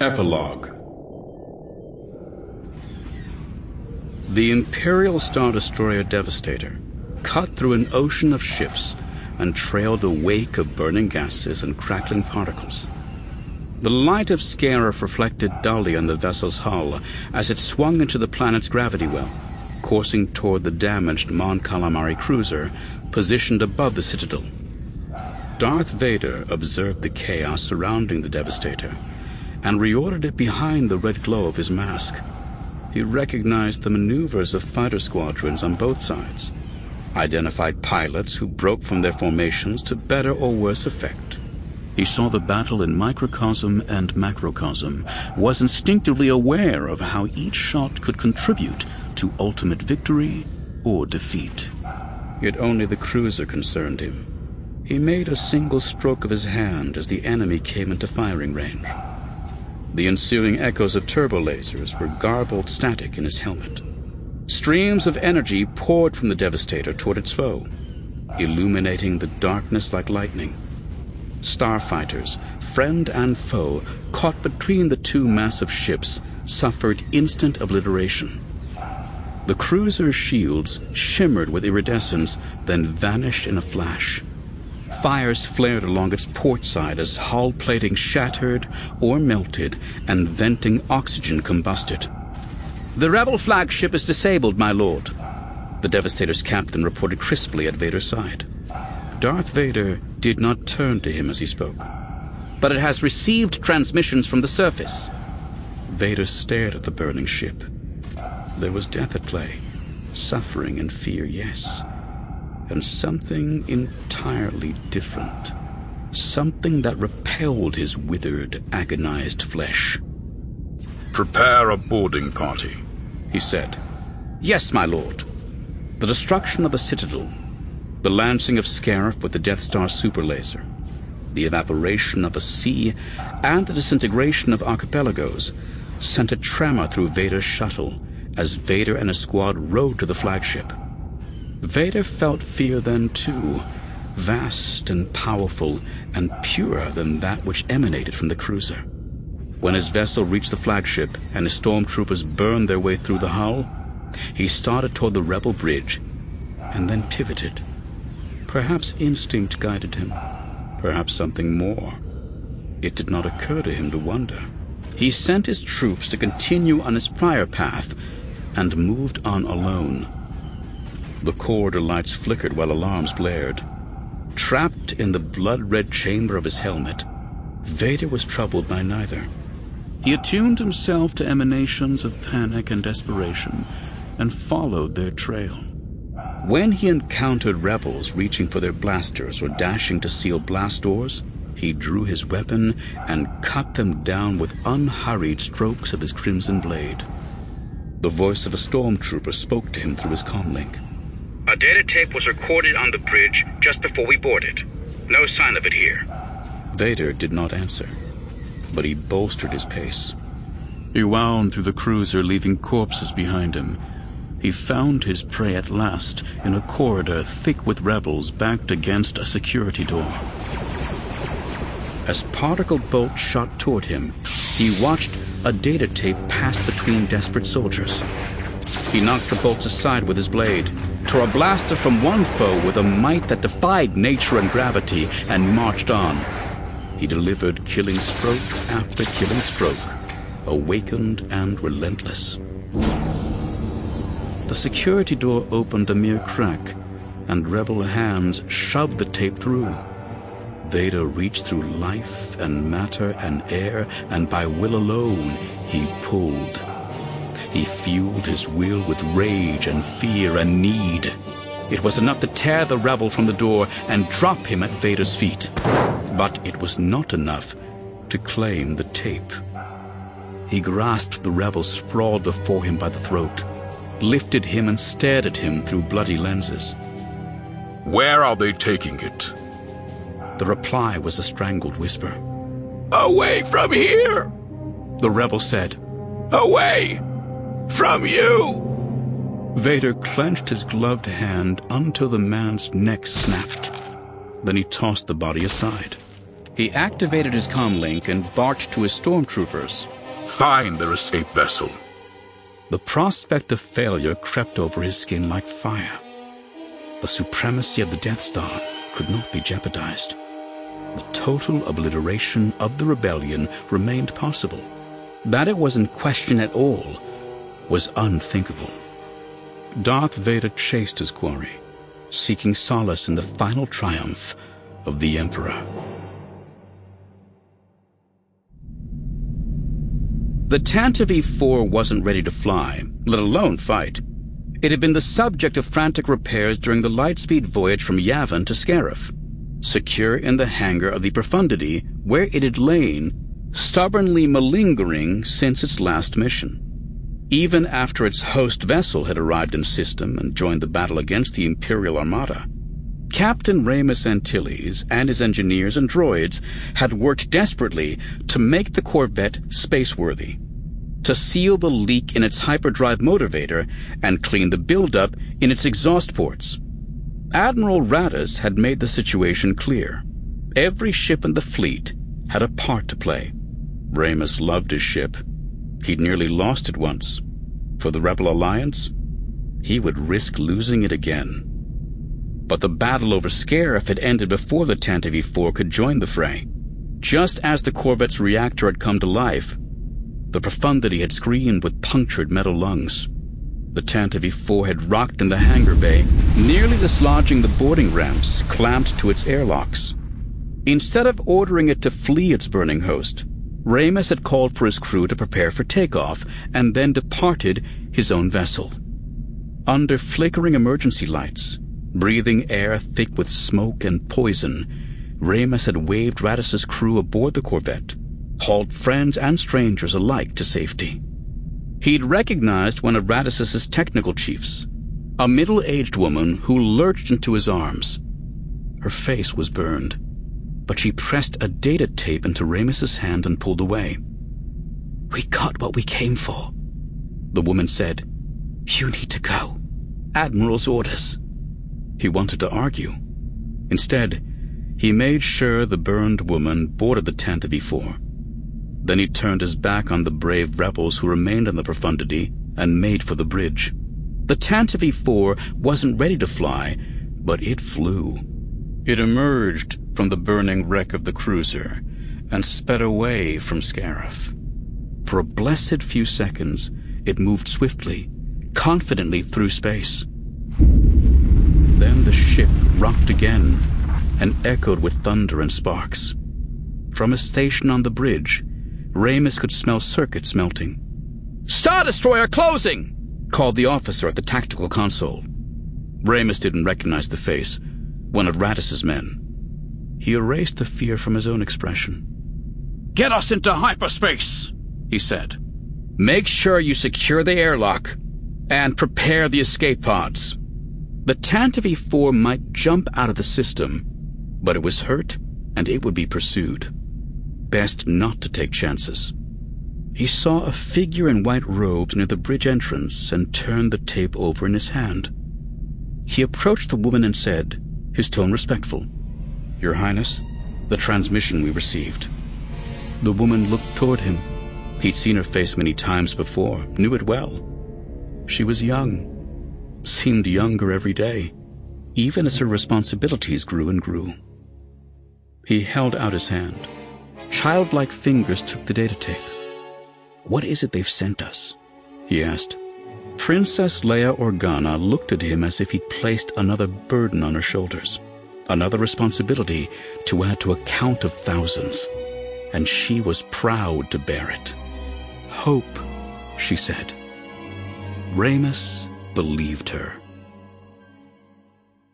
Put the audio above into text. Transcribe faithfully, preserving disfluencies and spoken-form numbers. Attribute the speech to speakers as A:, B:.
A: Epilogue. The Imperial Star Destroyer Devastator cut through an ocean of ships and trailed a wake of burning gases and crackling particles. The light of Scarif reflected dully on the vessel's hull as it swung into the planet's gravity well, coursing toward the damaged Mon Calamari cruiser positioned above the Citadel. Darth Vader observed the chaos surrounding the Devastator and reordered it behind the red glow of his mask. He recognized the maneuvers of fighter squadrons on both sides, identified pilots who broke from their formations to better or worse effect. He saw the battle in microcosm and macrocosm, was instinctively aware of how each shot could contribute to ultimate victory or defeat. Yet only the cruiser concerned him. He made a single stroke of his hand as the enemy came into firing range. The ensuing echoes of turbo lasers were garbled static in his helmet. Streams of energy poured from the Devastator toward its foe, illuminating the darkness like lightning. Starfighters, friend and foe, caught between the two massive ships, suffered instant obliteration. The cruiser's shields shimmered with iridescence, then vanished in a flash. Fires flared along its port side as hull plating shattered or melted and venting oxygen combusted. "The rebel flagship is disabled, my lord," the Devastator's captain reported crisply at Vader's side. Darth Vader did not turn to him as he spoke. "But it has received transmissions from the surface." Vader stared at the burning ship. There was death at play, suffering and fear, yes, and something entirely different, something that repelled his withered, agonized flesh.
B: "Prepare a boarding party,"
A: he said. "Yes, my lord." The destruction of the Citadel, the lancing of Scarif with the Death Star superlaser, the evaporation of a sea, and the disintegration of archipelagos sent a tremor through Vader's shuttle as Vader and his squad rode to the flagship. Vader felt fear then too, vast and powerful and purer than that which emanated from the cruiser. When his vessel reached the flagship and his stormtroopers burned their way through the hull, he started toward the rebel bridge and then pivoted. Perhaps instinct guided him, perhaps something more. It did not occur to him to wonder. He sent his troops to continue on his prior path and moved on alone. The corridor lights flickered while alarms blared. Trapped in the blood-red chamber of his helmet, Vader was troubled by neither. He attuned himself to emanations of panic and desperation and followed their trail. When he encountered rebels reaching for their blasters or dashing to seal blast doors, he drew his weapon and cut them down with unhurried strokes of his crimson blade. The voice of a stormtrooper spoke to him through his comlink.
C: "A data tape was recorded on the bridge just before we boarded. No sign of it here."
A: Vader did not answer, but he bolstered his pace. He wound through the cruiser, leaving corpses behind him. He found his prey at last in a corridor thick with rebels backed against a security door. As particle bolts shot toward him, he watched a data tape pass between desperate soldiers. He knocked the bolts aside with his blade, tore a blaster from one foe with a might that defied nature and gravity, and marched on. He delivered killing stroke after killing stroke, awakened and relentless. The security door opened a mere crack, and rebel hands shoved the tape through. Vader reached through life and matter and air, and by will alone he pulled. He fueled his will with rage and fear and need. It was enough to tear the rebel from the door and drop him at Vader's feet. But it was not enough to claim the tape. He grasped the rebel sprawled before him by the throat, lifted him and stared at him through bloody lenses.
B: "Where are they taking it?"
A: The reply was a strangled whisper.
B: "Away from here,"
A: the rebel said.
B: "Away from you."
A: Vader clenched his gloved hand until the man's neck snapped. Then he tossed the body aside. He activated his comlink and barked to his stormtroopers.
B: Find their escape vessel.
A: The prospect of failure crept over his skin like fire. The supremacy of the Death Star could not be jeopardized. The total obliteration of the rebellion remained possible. That it was in question at all was unthinkable. Darth Vader chased his quarry, seeking solace in the final triumph of the Emperor. The Tantive four wasn't ready to fly, let alone fight. It had been the subject of frantic repairs during the lightspeed voyage from Yavin to Scarif, secure in the hangar of the Profundity where it had lain, stubbornly malingering since its last mission. Even after its host vessel had arrived in system and joined the battle against the Imperial Armada, Captain Ramus Antilles and his engineers and droids had worked desperately to make the Corvette spaceworthy, to seal the leak in its hyperdrive motivator and clean the buildup in its exhaust ports. Admiral Raddus had made the situation clear. Every ship in the fleet had a part to play. Ramus loved his ship. He'd nearly lost it once. For the Rebel Alliance, he would risk losing it again. But the battle over Scarif had ended before the Tantive four could join the fray. Just as the Corvette's reactor had come to life, the Profundity had screamed with punctured metal lungs. The Tantive four had rocked in the hangar bay, nearly dislodging the boarding ramps clamped to its airlocks. Instead of ordering it to flee its burning host, Ramus had called for his crew to prepare for takeoff and then departed his own vessel. Under flickering emergency lights, breathing air thick with smoke and poison, Ramus had waved Raddus's crew aboard the Corvette, hauled friends and strangers alike to safety. He'd recognized one of Raddus's technical chiefs, a middle-aged woman who lurched into his arms. Her face was burned, but she pressed a data tape into Ramus's hand and pulled away. "We got what we came for," the woman said. "You need to go. Admiral's orders." He wanted to argue. Instead, he made sure the burned woman boarded the Tantive four. Then he turned his back on the brave rebels who remained on the Profundity and made for the bridge. The Tantive four wasn't ready to fly, but it flew. It emerged from the burning wreck of the cruiser and sped away from Scarif. For a blessed few seconds, it moved swiftly, confidently through space. Then the ship rocked again and echoed with thunder and sparks. From his station on the bridge, Ramus could smell circuits melting. "Star Destroyer closing!" called the officer at the tactical console. Ramus didn't recognize the face, one of Raddus's men. He erased the fear from his own expression. "Get us into hyperspace," he said. "Make sure you secure the airlock and prepare the escape pods." The Tantive four might jump out of the system, but it was hurt and it would be pursued. Best not to take chances. He saw a figure in white robes near the bridge entrance and turned the tape over in his hand. He approached the woman and said, his tone respectful, "Your Highness, the transmission we received." The woman looked toward him. He'd seen her face many times before, knew it well. She was young, seemed younger every day, even as her responsibilities grew and grew. He held out his hand. Childlike fingers took the data tape. "What is it they've sent us?" he asked. Princess Leia Organa looked at him as if he'd placed another burden on her shoulders, another responsibility to add to a count of thousands, and she was proud to bear it. "Hope," she said. Ramus believed her.